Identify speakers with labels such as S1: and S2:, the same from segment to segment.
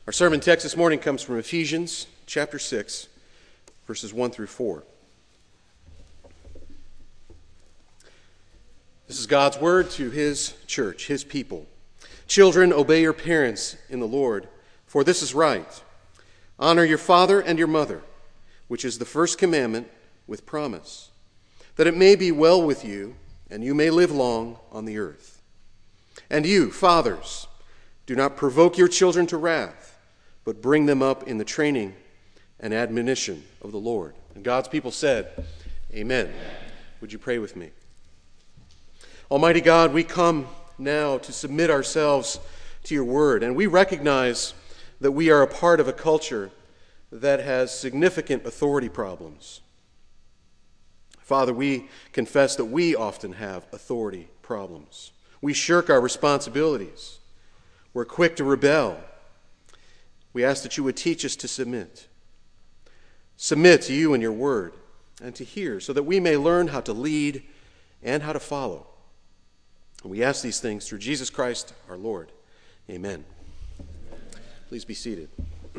S1: Our sermon text this morning comes from Ephesians chapter 6, verses 1 through 4. This is God's word to his church, his people. Children, obey your parents in the Lord, for this is right. Honor your father and your mother, which is the first commandment with promise, that it may be well with you and you may live long on the earth. And you, fathers, do not provoke your children to wrath, but bring them up in the training and admonition of the Lord. And God's people said, Amen. Would you pray with me? Almighty God, we come now to submit ourselves to your word, and we recognize that we are a part of a culture that has significant authority problems. Father, we confess that we often have authority problems. We shirk our responsibilities. We're quick to rebel. We ask that you would teach us to submit. Submit to you and your word and to hear, so that we may learn how to lead and how to follow. And we ask these things through Jesus Christ our Lord. Amen. Please be seated.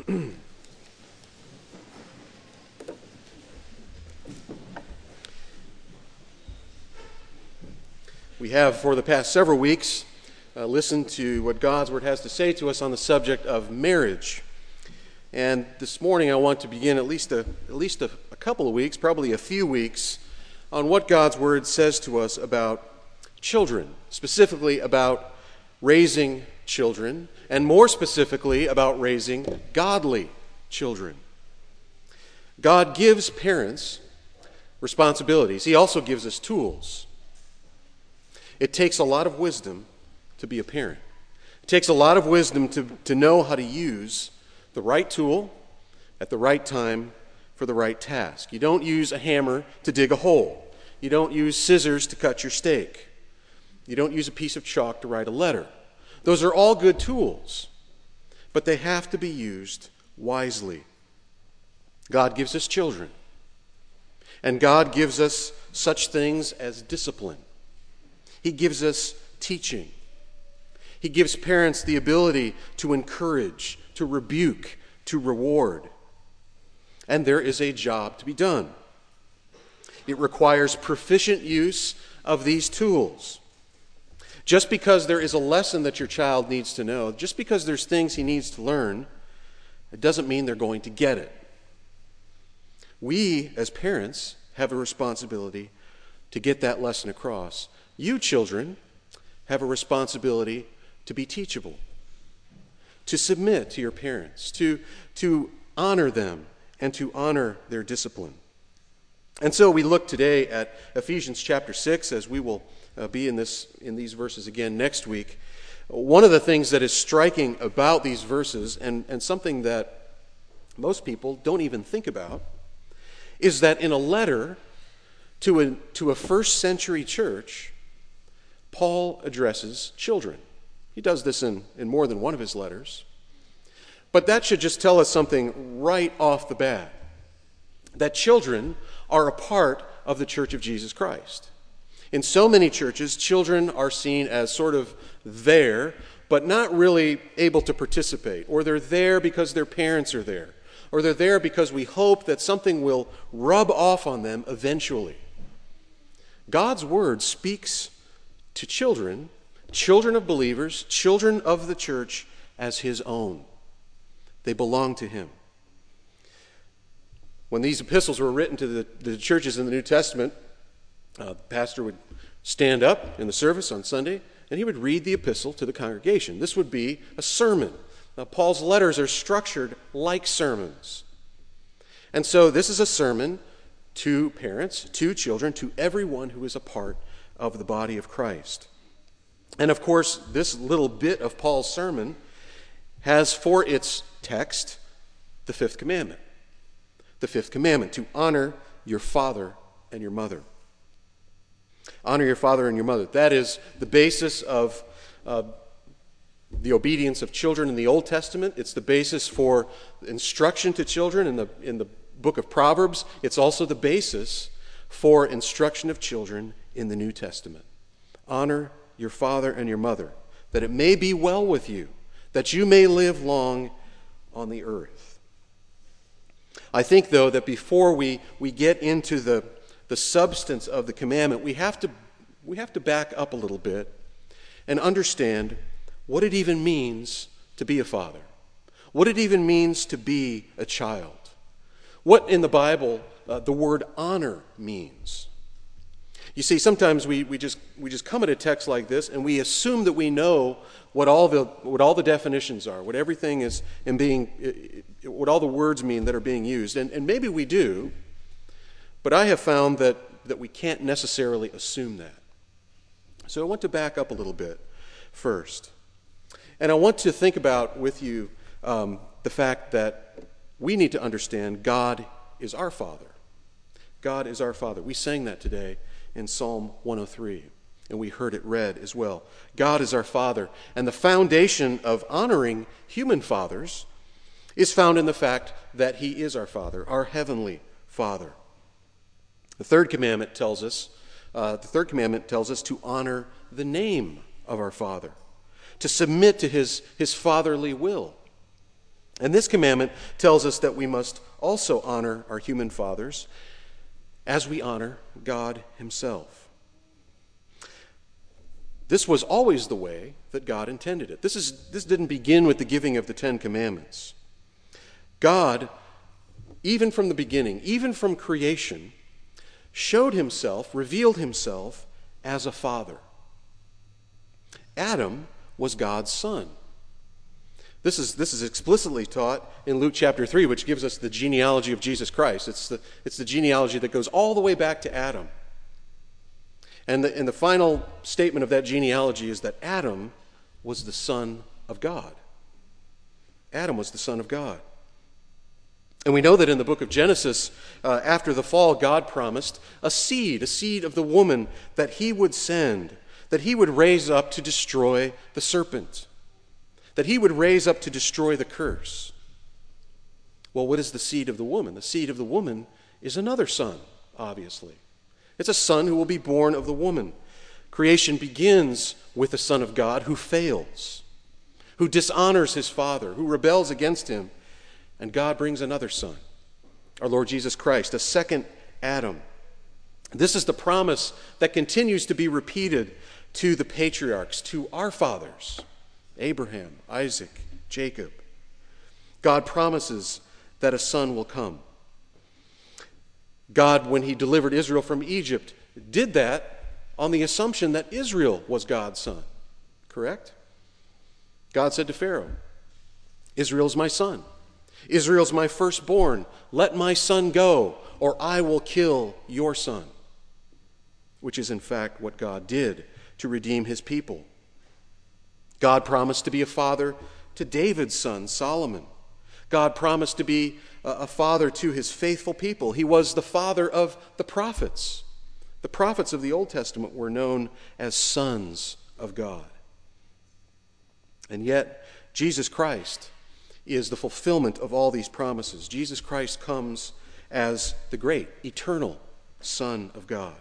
S1: We have, for the past several weeks, listened to what God's word has to say to us on the subject of marriage. And this morning I want to begin at least a couple of weeks, probably a few weeks, on what God's word says to us about children, specifically about raising children, and more specifically about raising godly children. God gives parents responsibilities. He also gives us tools. It takes a lot of wisdom to be a parent. It takes a lot of wisdom to know how to use the right tool at the right time for the right task. You don't use a hammer to dig a hole. You don't use scissors to cut your steak. You don't use a piece of chalk to write a letter. Those are all good tools, but they have to be used wisely. God gives us children, and God gives us such things as discipline. He gives us teaching. He gives parents the ability to encourage, to rebuke, to reward. And there is a job to be done. It requires proficient use of these tools. Just because there is a lesson that your child needs to know, just because there's things he needs to learn, it doesn't mean they're going to get it. We, as parents, have a responsibility to get that lesson across. You, children, have a responsibility to be teachable, to submit to your parents, to honor them, and to honor their discipline. And so we look today at Ephesians chapter 6, as we will be in these verses again next week. One of the things that is striking about these verses, and something that most people don't even think about, is that in a letter to a first century church, Paul addresses children. He does this in more than one of his letters. But that should just tell us something right off the bat, that children are a part of the Church of Jesus Christ. In so many churches, children are seen as sort of there, but not really able to participate, or they're there because their parents are there, or they're there because we hope that something will rub off on them eventually. God's word speaks to children of believers, children of the church, as his own. They belong to him. When these epistles were written to the churches in the New Testament, the pastor would stand up in the service on Sunday, and he would read the epistle to the congregation. This would be a sermon. Now, Paul's letters are structured like sermons. And so this is a sermon to parents, to children, to everyone who is a part of the body of Christ. And of course, this little bit of Paul's sermon has for its text the fifth commandment. The fifth commandment, to honor your father and your mother. Honor your father and your mother. That is the basis of the obedience of children in the Old Testament. It's the basis for instruction to children in the book of Proverbs. It's also the basis for instruction of children in the New Testament. Honor your father and your mother, that it may be well with you, that you may live long on the earth. I think, though, that before we get into the substance of the commandment, we have to back up a little bit and understand what it even means to be a father, what it even means to be a child, what in the Bible the word honor means. You see, sometimes we just come at a text like this and we assume that we know what all the definitions are, what everything is what all the words mean that are being used, and maybe we do, but I have found that we can't necessarily assume that. So I want to back up a little bit first, and I want to think about with you the fact that we need to understand God is our Father. God is our Father. We sang that today in Psalm 103, and we heard it read as well. God is our Father, and the foundation of honoring human fathers is found in the fact that He is our Father, our heavenly Father. The third commandment tells us to honor the name of our Father, to submit to His fatherly will. And this commandment tells us that we must also honor our human fathers as we honor God Himself. This was always the way that God intended it. This didn't begin with the giving of the Ten Commandments. God, even from the beginning, even from creation, showed Himself, revealed Himself as a father. Adam was God's son. This is explicitly taught in Luke chapter 3, which gives us the genealogy of Jesus Christ. It's the genealogy that goes all the way back to Adam. And the final statement of that genealogy is that Adam was the son of God. Adam was the son of God. And we know that in the book of Genesis, after the fall, God promised a seed of the woman that He would send, that He would raise up to destroy the serpent, that He would raise up to destroy the curse. Well, what is the seed of the woman? The seed of the woman is another son, obviously. It's a son who will be born of the woman. Creation begins with the Son of God who fails, who dishonors His Father, who rebels against Him. And God brings another son, our Lord Jesus Christ, a second Adam. This is the promise that continues to be repeated to the patriarchs, to our fathers, Abraham, Isaac, Jacob. God promises that a son will come. God, when He delivered Israel from Egypt, did that on the assumption that Israel was God's son. Correct? God said to Pharaoh, Israel's my son. Israel's my firstborn. Let my son go, or I will kill your son. Which is in fact what God did to redeem His people. God promised to be a father to David's son, Solomon. God promised to be a father to His faithful people. He was the father of the prophets. The prophets of the Old Testament were known as sons of God. And yet, Jesus Christ is the fulfillment of all these promises. Jesus Christ comes as the great, eternal Son of God.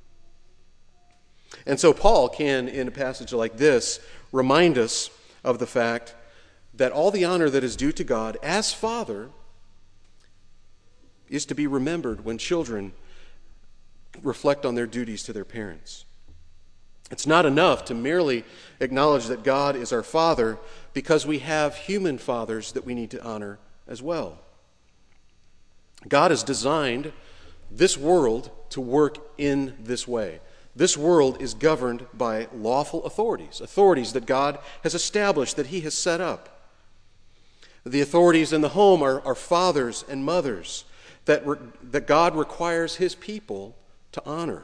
S1: And so Paul can, in a passage like this, remind us of the fact that all the honor that is due to God as Father is to be remembered when children reflect on their duties to their parents. It's not enough to merely acknowledge that God is our Father because we have human fathers that we need to honor as well. God has designed this world to work in this way. This world is governed by lawful authorities that God has established, that He has set up. The authorities in the home are fathers and mothers that God requires His people to honor.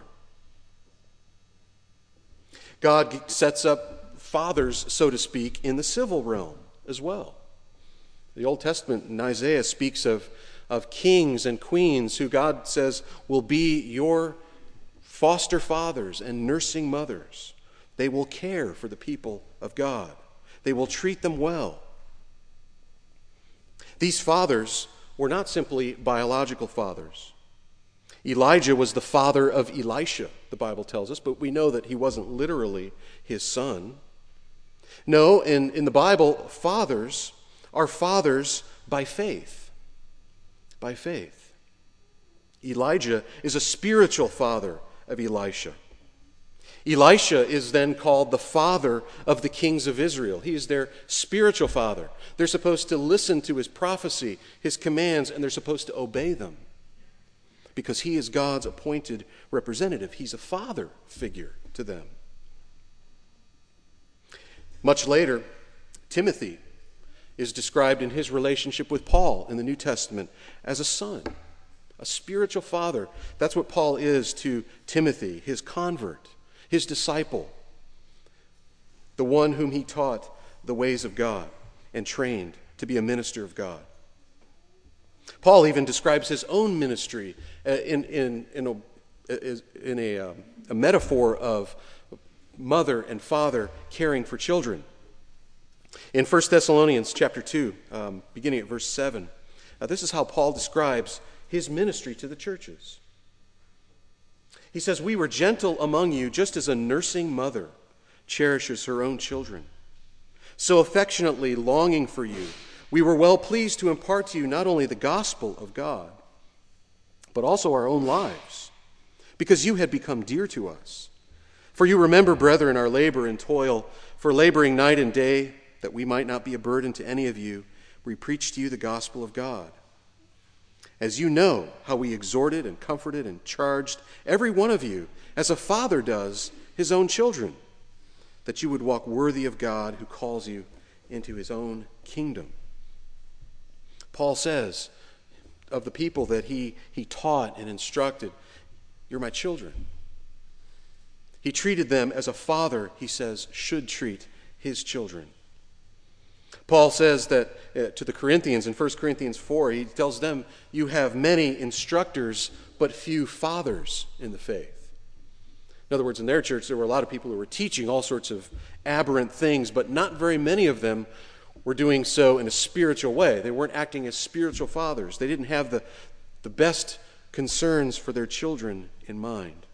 S1: God sets up fathers, so to speak, in the civil realm as well. The Old Testament in Isaiah speaks of kings and queens who God says will be your foster fathers and nursing mothers. They will care for the people of God. They will treat them well. These fathers were not simply biological fathers. Elijah was the father of Elisha, the Bible tells us, but we know that he wasn't literally his son. No, in the Bible, fathers are fathers by faith. By faith. Elijah is a spiritual father of Elisha. Elisha is then called the father of the kings of Israel. He is their spiritual father. They're supposed to listen to his prophecy, his commands, and they're supposed to obey them because he is God's appointed representative. He's a father figure to them. Much later, Timothy is described in his relationship with Paul in the New Testament as a son, a spiritual father. That's what Paul is to Timothy, his convert, his disciple, the one whom he taught the ways of God and trained to be a minister of God. Paul even describes his own ministry in a metaphor of mother and father caring for children. In 1 Thessalonians chapter 2, beginning at verse 7, this is how Paul describes his ministry to the churches. He says, "We were gentle among you just as a nursing mother cherishes her own children. So affectionately longing for you, we were well pleased to impart to you not only the gospel of God, but also our own lives, because you had become dear to us. For you remember, brethren, our labor and toil, for laboring night and day, that we might not be a burden to any of you, we preached to you the gospel of God. As you know how we exhorted and comforted and charged every one of you, as a father does his own children, that you would walk worthy of God who calls you into his own kingdom." Paul says of the people that he taught and instructed, "You're my children." He treated them as a father, he says, should treat his children. Paul says that to the Corinthians in 1 Corinthians 4, he tells them, "You have many instructors, but few fathers in the faith." In other words, in their church, there were a lot of people who were teaching all sorts of aberrant things, but not very many of them were doing so in a spiritual way. They weren't acting as spiritual fathers. They didn't have the best concerns for their children in mind.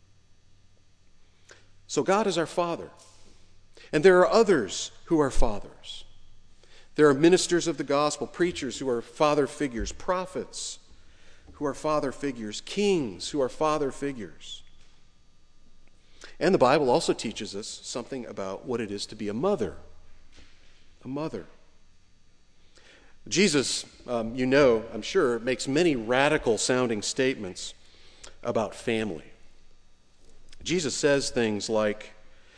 S1: So God is our Father. And there are others who are fathers. There are ministers of the gospel, preachers who are father figures, prophets who are father figures, kings who are father figures. And the Bible also teaches us something about what it is to be a mother. A mother. Jesus, I'm sure, makes many radical sounding statements about family. Jesus says things like,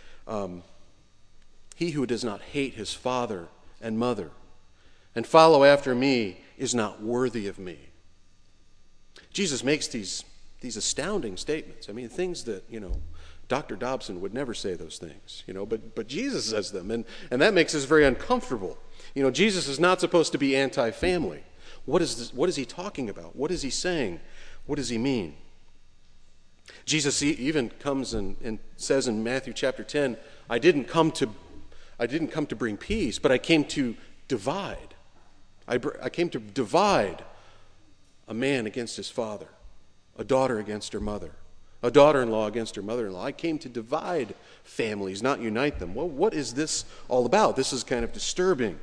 S1: "He who does not hate his father and mother and follow after me is not worthy of me." Jesus makes these astounding statements. I mean, things that, Dr. Dobson would never say those things, but Jesus says them, and that makes us very uncomfortable. Jesus is not supposed to be anti-family. What is he talking about? What is he saying? What does he mean? Jesus even comes and says in Matthew chapter 10, I didn't come to bring peace, but I came to divide. I came to divide a man against his father, a daughter against her mother, a daughter-in-law against her mother-in-law. I came to divide families, not unite them. Well, what is this all about? This is kind of disturbing.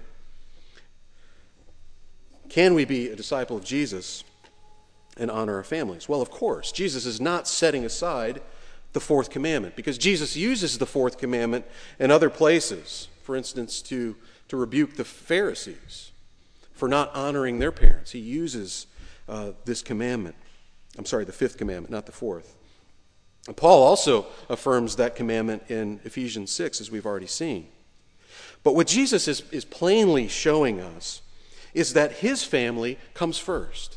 S1: Can we be a disciple of Jesus and honor our families? Well, of course. Jesus is not setting aside the fourth commandment, because Jesus uses the fourth commandment in other places. For instance, to rebuke the Pharisees for not honoring their parents. He uses this commandment. The fifth commandment, not the fourth. And Paul also affirms that commandment in Ephesians 6, as we've already seen. But what Jesus is plainly showing us is that his family comes first.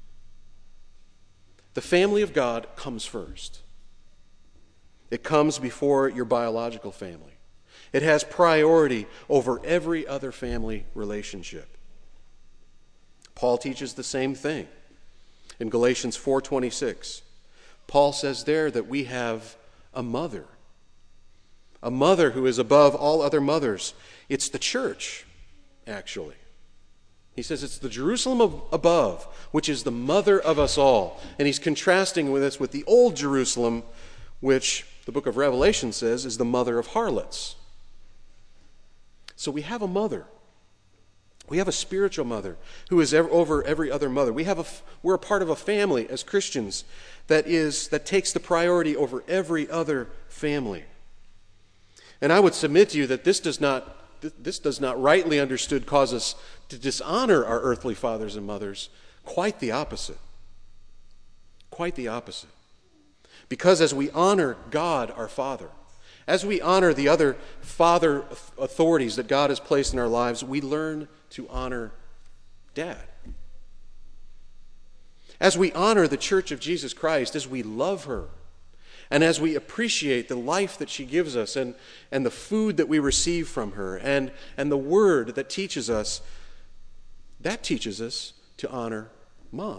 S1: The family of God comes first. It comes before your biological family. It has priority over every other family relationship. Paul teaches the same thing. In Galatians 4:26, Paul says there that we have a mother who is above all other mothers. It's the church, actually. He says it's the Jerusalem above, which is the mother of us all. And he's contrasting this with the old Jerusalem, which the book of Revelation says is the mother of harlots. So we have a mother. We have a spiritual mother who is over every other mother. We're a part of a family as Christians that takes the priority over every other family. And I would submit to you that this does not rightly understood cause us to dishonor our earthly fathers and mothers. Quite the opposite. Quite the opposite. Because as we honor God our Father, as we honor the other father authorities that God has placed in our lives, we learn to honor Dad. As we honor the Church of Jesus Christ, as we love her, and as we appreciate the life that she gives us and the food that we receive from her and the word that teaches us, that teaches us to honor Mom.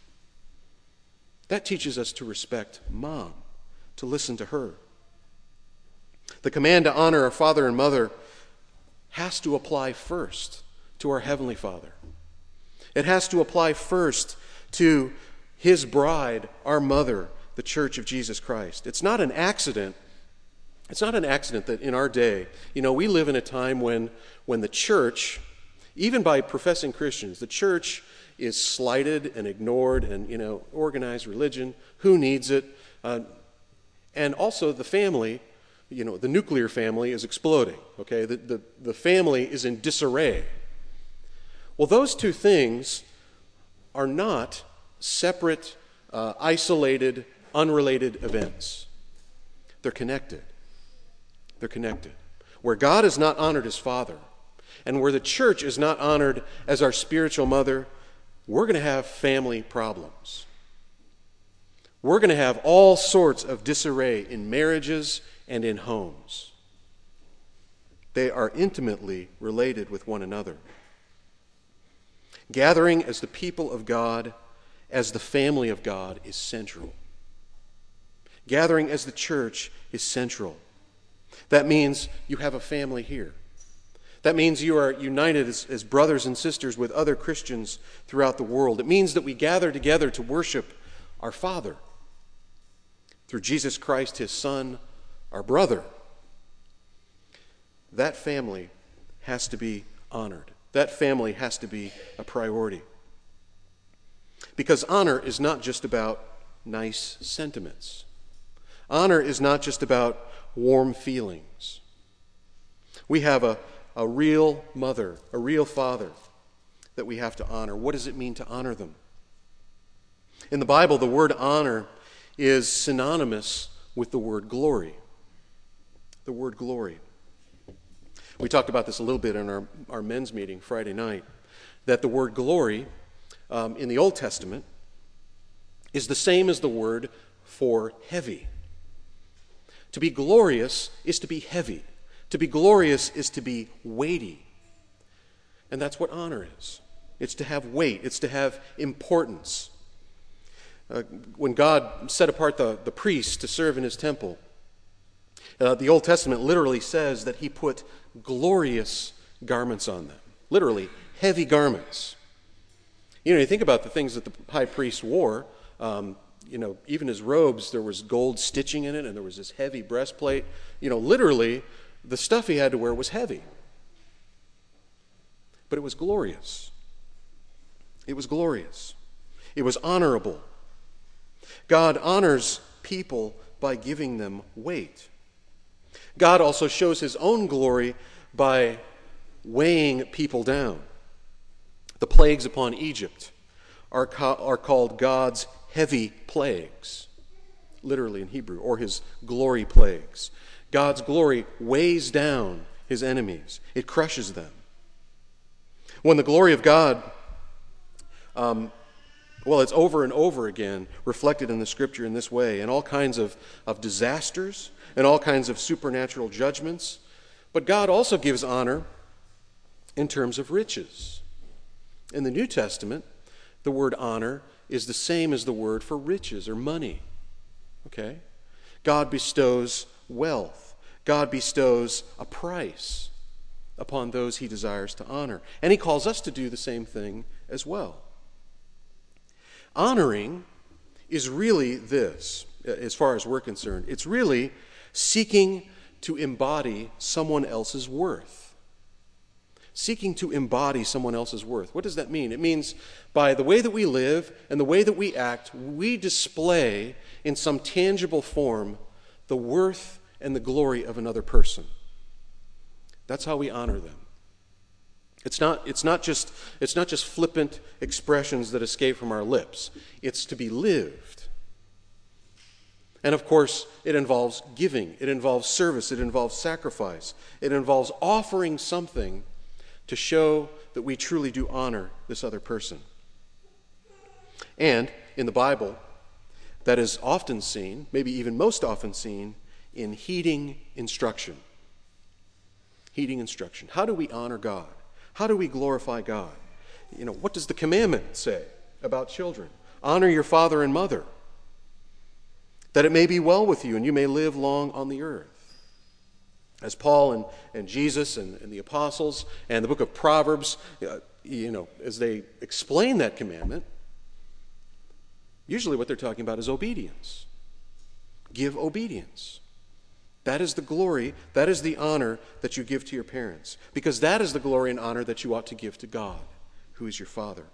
S1: That teaches us to respect Mom, to listen to her. The command to honor our father and mother has to apply first to our Heavenly Father. It has to apply first to His bride, our mother, the Church of Jesus Christ. It's not an accident. It's not an accident that in our day, we live in a time when the church, even by professing Christians, the church is slighted and ignored and, organized religion. Who needs it? And also the family, the nuclear family is exploding, okay? The family is in disarray. Well, those two things are not separate, isolated, unrelated events. They're connected. They're connected. Where God is not honored as Father, and where the church is not honored as our spiritual mother, we're going to have family problems. We're going to have all sorts of disarray in marriages and in homes. They are intimately related with one another. Gathering as the people of God, as the family of God, is central. Gathering as the church is central. That means you have a family here. That means you are united as brothers and sisters with other Christians throughout the world. It means that we gather together to worship our Father through Jesus Christ, His Son, our brother. That family has to be honored. That family has to be a priority. Because honor is not just about nice sentiments. Honor is not just about warm feelings. We have a real mother, a real father that we have to honor. What does it mean to honor them? In the Bible, the word honor is synonymous with the word glory. The word glory. We talked about this a little bit in our men's meeting Friday night, that the word glory in the Old Testament is the same as the word for heavy. To be glorious is to be heavy. To be glorious is to be weighty. And that's what honor is. It's to have weight. It's to have importance. When God set apart the priests to serve in His temple, the Old Testament literally says that He put glorious garments on them. Literally, heavy garments. You think about the things that the high priest wore. Even his robes, there was gold stitching in it, and there was this heavy breastplate. Literally, the stuff he had to wear was heavy. But it was glorious. It was glorious. It was honorable. God honors people by giving them weight. God also shows His own glory by weighing people down. The plagues upon Egypt are called God's heavy plagues, literally in Hebrew, or His glory plagues. God's glory weighs down His enemies. It crushes them. When the glory of God, it's over and over again reflected in the Scripture in this way, in all kinds of disasters and all kinds of supernatural judgments. But God also gives honor in terms of riches. In the New Testament, the word honor is the same as the word for riches or money. Okay? God bestows wealth. God bestows a price upon those He desires to honor. And He calls us to do the same thing as well. Honoring is really this, as far as we're concerned. It's really seeking to embody someone else's worth. seeking to embody someone else's worth. What does that mean? It means by the way that we live and the way that we act, we display in some tangible form the worth and the glory of another person. That's how we honor them. It's not just flippant expressions that escape from our lips. It's to be lived. And of course, it involves giving. It involves service. It involves sacrifice. It involves offering something to show that we truly do honor this other person. And in the Bible, that is often seen, maybe even most often seen, in heeding instruction. Heeding instruction. How do we honor God? How do we glorify God? What does the commandment say about children? Honor your father and mother, that it may be well with you and you may live long on the earth. As Paul and Jesus and the apostles and the book of Proverbs, as they explain that commandment, usually what they're talking about is obedience. Give obedience. That is the glory, that is the honor that you give to your parents, because that is the glory and honor that you ought to give to God, who is your Father.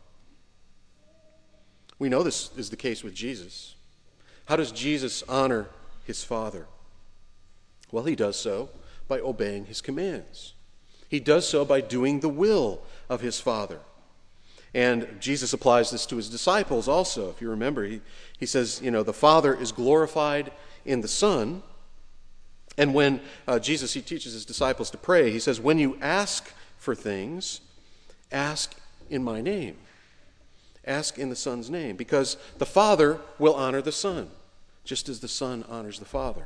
S1: We know this is the case with Jesus. How does Jesus honor his Father? Well, he does so by obeying his commands. He does so by doing the will of his Father. And Jesus applies this to his disciples also. If you remember, he says, the Father is glorified in the Son. And when Jesus, he teaches his disciples to pray, he says, when you ask for things, ask in my name. Ask in the Son's name, because the Father will honor the Son, just as the Son honors the Father.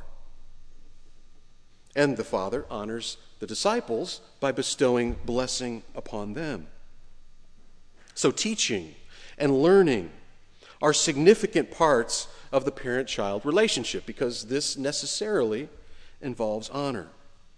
S1: And the Father honors the disciples by bestowing blessing upon them. So teaching and learning are significant parts of the parent-child relationship, because this necessarily involves honor.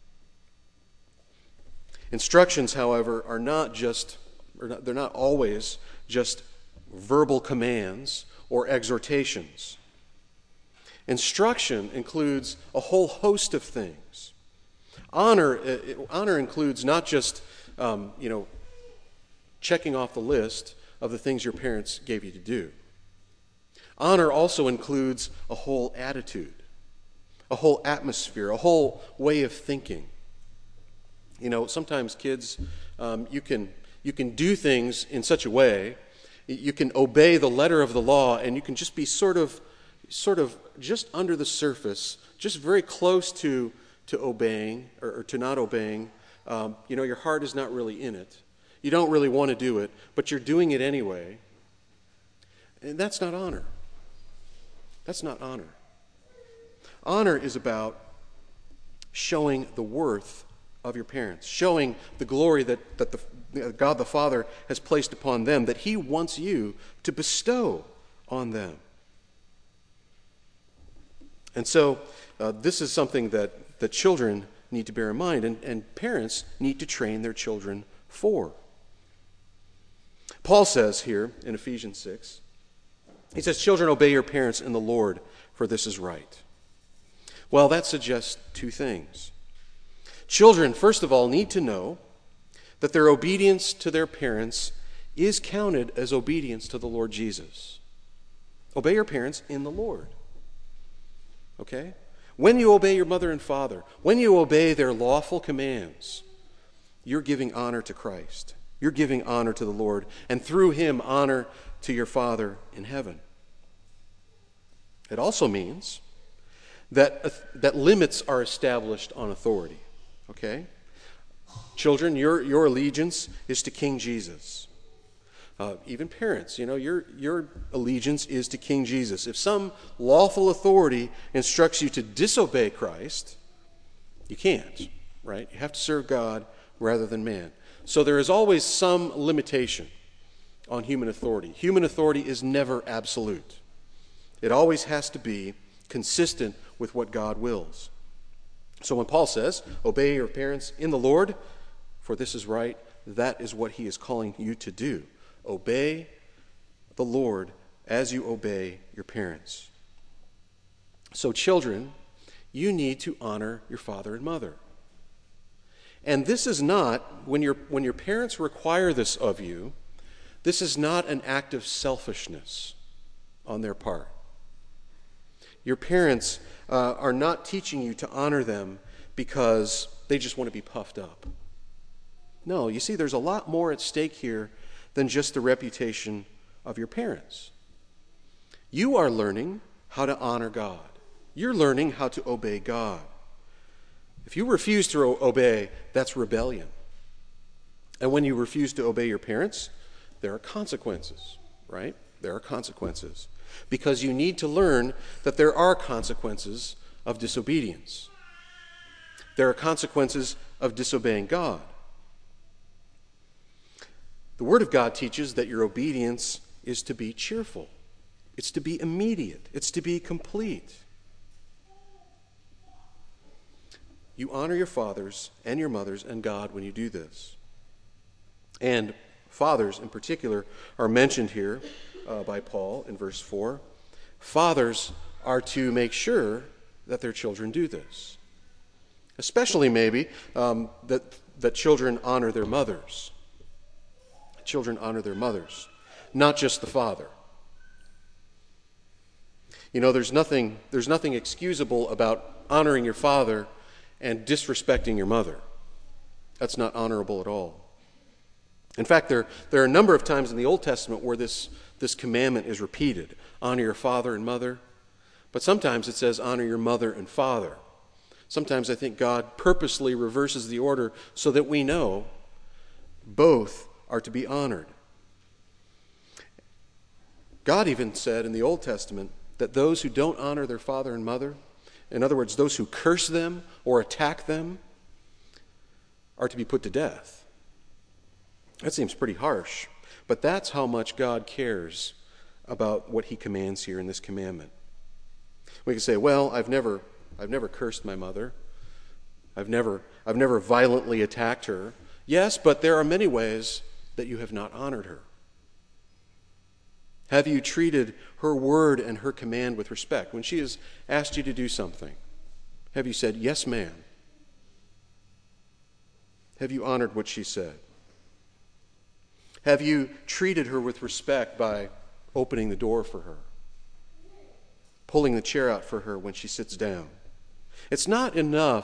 S1: Instructions, however, are they're not always just verbal commands or exhortations. Instruction includes a whole host of things. Honor includes not just checking off the list of the things your parents gave you to do. Honor also includes a whole attitude, a whole atmosphere, a whole way of thinking. Sometimes kids, you can do things in such a way, you can obey the letter of the law, and you can just be sort of just under the surface, just very close to obeying or to not obeying. Your heart is not really in it. You don't really want to do it, but you're doing it anyway. And that's not honor. That's not honor. Honor is about showing the worth of your parents, showing the glory that God the Father has placed upon them, that he wants you to bestow on them. And so this is something that children need to bear in mind, and parents need to train their children for. Paul says here in Ephesians 6, he says, "Children, obey your parents in the Lord, for this is right." Well, that suggests two things. Children, first of all, need to know that their obedience to their parents is counted as obedience to the Lord Jesus. Obey your parents in the Lord. Okay? When you obey your mother and father, when you obey their lawful commands, you're giving honor to Christ. You're giving honor to the Lord, and through him, honor to your Father in heaven. It also means that limits are established on authority. Okay? Children, your allegiance is to King Jesus. Even parents, your allegiance is to King Jesus. If some lawful authority instructs you to disobey Christ, you can't, right? You have to serve God rather than man. So there is always some limitation on human authority. Human authority is never absolute. It always has to be consistent with what God wills. So when Paul says, obey your parents in the Lord, for this is right, that is what he is calling you to do. Obey the Lord as you obey your parents. So children, you need to honor your father and mother. And this is not, when your parents require this of you, this is not an act of selfishness on their part. Your parents are not teaching you to honor them because they just want to be puffed up. No, you see, there's a lot more at stake here than just the reputation of your parents. You are learning how to honor God. You're learning how to obey God. If you refuse to obey, that's rebellion. And when you refuse to obey your parents, there are consequences, right? There are consequences. Because you need to learn that there are consequences of disobedience. There are consequences of disobeying God. The Word of God teaches that your obedience is to be cheerful. It's to be immediate. It's to be complete. You honor your fathers and your mothers and God when you do this. And fathers in particular are mentioned here by Paul in verse 4. Fathers are to make sure that their children do this. Especially maybe that children honor their mothers. Children honor their mothers, not just the father. You know, there's nothing excusable about honoring your father and disrespecting your mother. That's not honorable at all. In fact, there are a number of times in the Old Testament where this commandment is repeated. Honor your father and mother. But sometimes it says honor your mother and father. Sometimes I think God purposely reverses the order so that we know both are to be honored. God even said in the Old Testament that those who don't honor their father and mother, in other words, those who curse them or attack them, are to be put to death. That seems pretty harsh, but that's how much God cares about what he commands here in this commandment. We can say, well, I've never cursed my mother. I've never violently attacked her. Yes, but there are many ways that you have not honored her. Have you treated her word and her command with respect? When she has asked you to do something, have you said, yes, ma'am? Have you honored what she said? Have you treated her with respect by opening the door for her? Pulling the chair out for her when she sits down? It's not enough